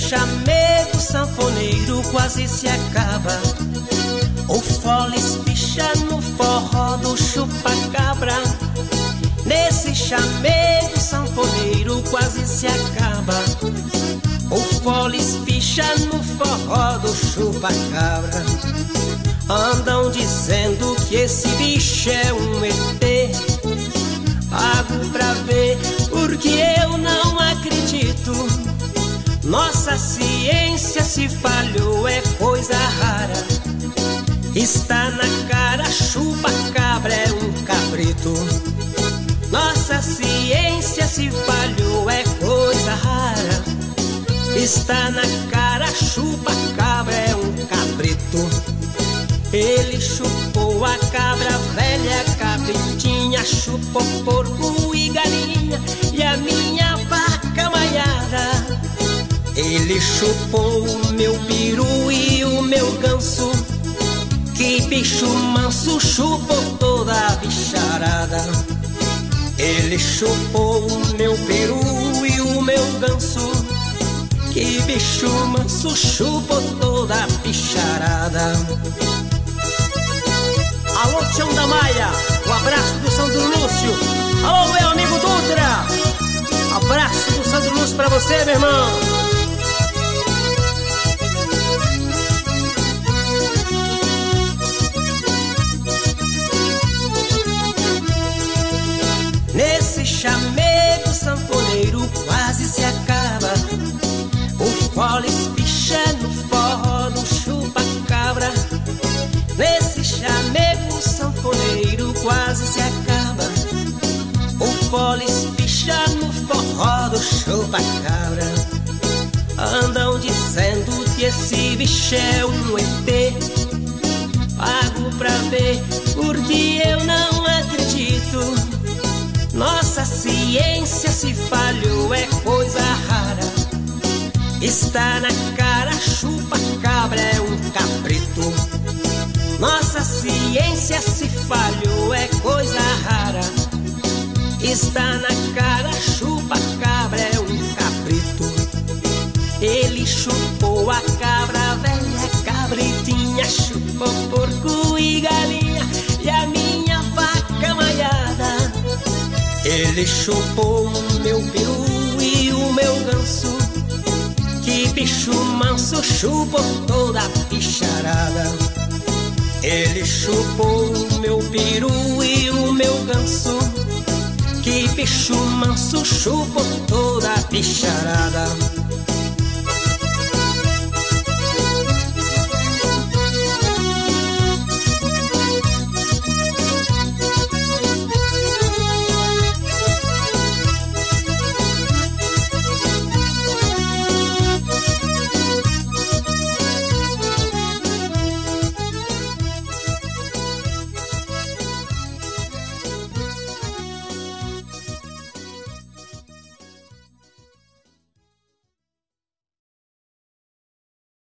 chamego sanfoneiro quase se acaba. O fole espicha no forró do chupa-cabra. Nesse chamego sanfoneiro quase se acaba. O fole espicha no forró do chupa-cabra. Andam dizendo que esse bicho é um ET. Pago pra ver, porque eu não acredito. Nossa ciência se falhou, é coisa rara. Está na cara, chupa-cabra é um cabrito. Nossa ciência se falhou, é coisa rara. Está na cara, chupa-cabra é um cabrito. Ele chupou a cabra velha, a cabritinha chupou porco e galinha e a minha vaca maiada. Ele chupou o meu peru e o meu ganso. Que bicho manso, chupou toda a bicharada. Ele chupou o meu peru e o meu ganso. Que bicho manso, chupou toda a bicharada. Alô, Tião da Maia, um abraço do Sandro Lúcio. Alô, meu amigo Dutra, abraço do Sandro Lúcio pra você, meu irmão. Nesse chamego sanfoneiro quase se acaba. O fole espicha no forró do chupa-cabra. Nesse chamego sanfoneiro quase se acaba. O fole espicha no forró do chupa-cabra. Andam dizendo que esse bicho é um ET. Pago pra ver, porque eu não acredito. Nossa ciência se falhou, é coisa rara. Está na cara, chupa-cabra é um cabrito. Nossa ciência se falhou, é coisa rara. Está na cara, chupa-cabra é um cabrito. Ele chupou a cabra velha, a cabritinha chupou porco e galinha e a minha vaca maiada. Ele chupou o meu peru e o meu ganso. Que bicho manso, chupou toda a bicharada. Ele chupou o meu peru e o meu ganso. Que bicho manso, chupou toda a bicharada.